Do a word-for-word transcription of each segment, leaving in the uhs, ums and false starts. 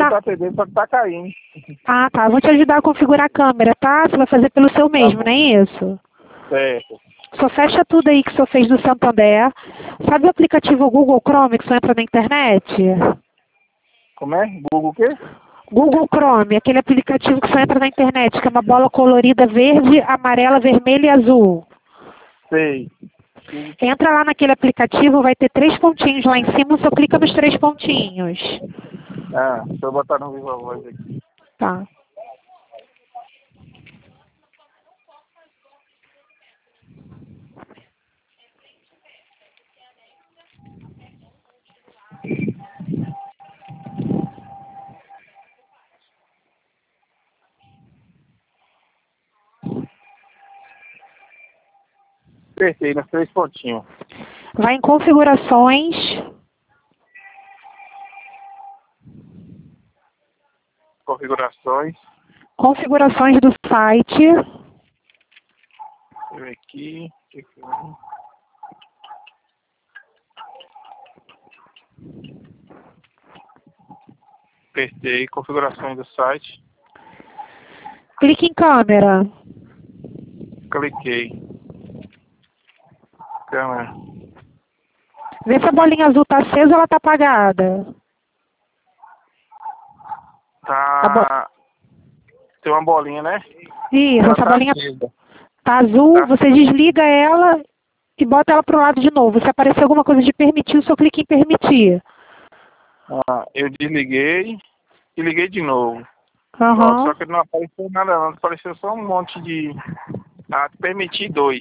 tá atendendo, só que tá caindo. Ah, tá. Vou te ajudar a configurar a câmera, tá? Você vai fazer pelo seu mesmo, Tá, não é isso? certo. Só fecha tudo aí que o senhor fez do Santander. Sabe o aplicativo Google Chrome que só entra na internet? Como é? Google o quê? Google Chrome, aquele aplicativo que só entra na internet, que é uma bola colorida verde, amarela, vermelha e azul. Sei. Entra lá naquele aplicativo, vai ter três pontinhos lá em cima, só clica nos três pontinhos. Ah, deixa eu botar no Viva Voz aqui. Tá. Apertei nos três pontinhos. Vai em configurações. Configurações. Configurações do site. Deixa eu ver aqui. Apertei configurações do site. Clique em câmera. Cliquei. Câmera. Vê se a bolinha azul tá acesa ou ela tá apagada. Tá. Tem uma bolinha, né? Isso, Ela essa tá bolinha acesa. tá azul, Tá. você desliga ela e bota ela pro lado de novo. Se aparecer alguma coisa de permitir, só clique em permitir. Ah, eu desliguei e liguei de novo. Aham. Pronto, só que não apareceu nada não, apareceu só um monte de... Ah, permitir dois.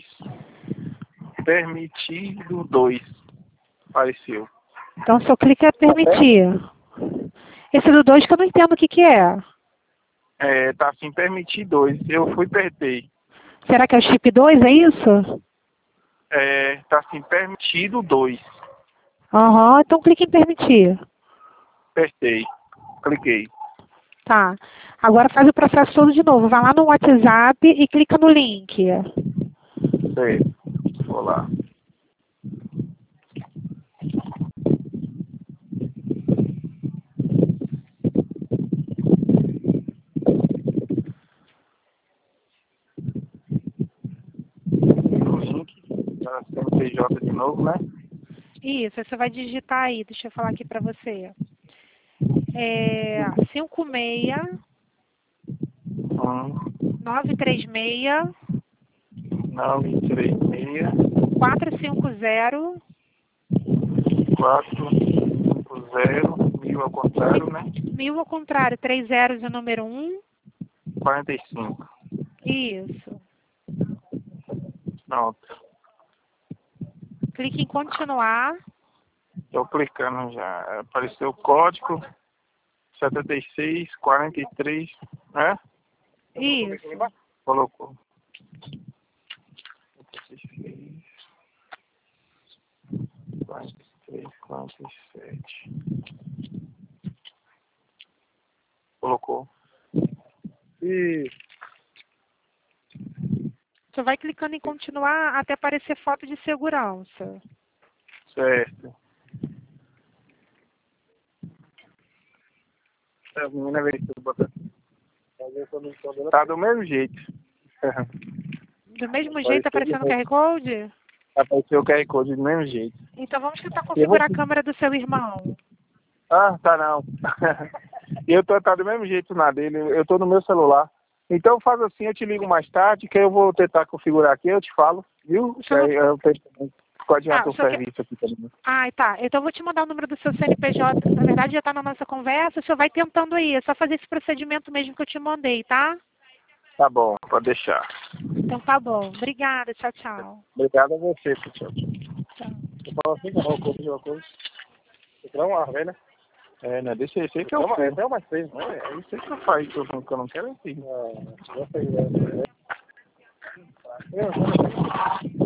Permitido dois. Apareceu. Então só clica em permitir. Esse do dois que eu não entendo o que que é. É, tá assim, permitir dois. Eu fui e apertei. Será que é o chip dois, é isso? É, tá assim, permitido dois. Aham, então clique em permitir. Apertei. Cliquei. Tá. Agora faz o processo todo de novo. Vai lá no WhatsApp e clica no link. Certo. Vou lá. O link. Tá C N P J de novo, né? Isso, aí você vai digitar aí, deixa eu falar aqui pra você. É cinco seis Um, nove três seis nove, três, seis, quatro cinco zero quatro, cinco, zero, mil ao contrário, né? mil ao contrário, três zeros e o número um. quarenta e cinco. Isso. Pronto. Clique em continuar. Estou clicando já. Apareceu o código setenta e seis, quarenta e três, né? Isso. Colocou. quarenta e três, quarenta e sete. Colocou. E Você vai clicando em continuar até aparecer foto de segurança. certo. A menina veio que botar. Tá do mesmo jeito. Do mesmo jeito aparecendo o Q R Code? Apareceu o Q R Code do mesmo jeito. Então vamos tentar configurar a câmera do seu irmão. Ah, tá não. Eu tô tá do mesmo jeito na dele, eu tô no meu celular. Então faz assim, eu te ligo mais tarde, que eu vou tentar configurar aqui, eu te falo, viu? Que aí eu tento adiantar Ah, o o senhor serviço quer... aqui também. Ah, tá. Então eu vou te mandar o número do seu C N P J. Na verdade já está na nossa conversa, o senhor vai tentando aí. É só fazer esse procedimento mesmo que eu te mandei, tá? Tá bom, pode deixar. Então tá bom. Obrigada. Tchau, tchau. Obrigado a você, tchau. Tchau. Eu falo assim, não, coisa de uma coisa. Você quer uma árvore, né? É, né? Deixa esse aí que eu faço. É mais feio, né? É isso aí que eu faço, que eu não, que eu não quero é assim. Ah, já sei, né?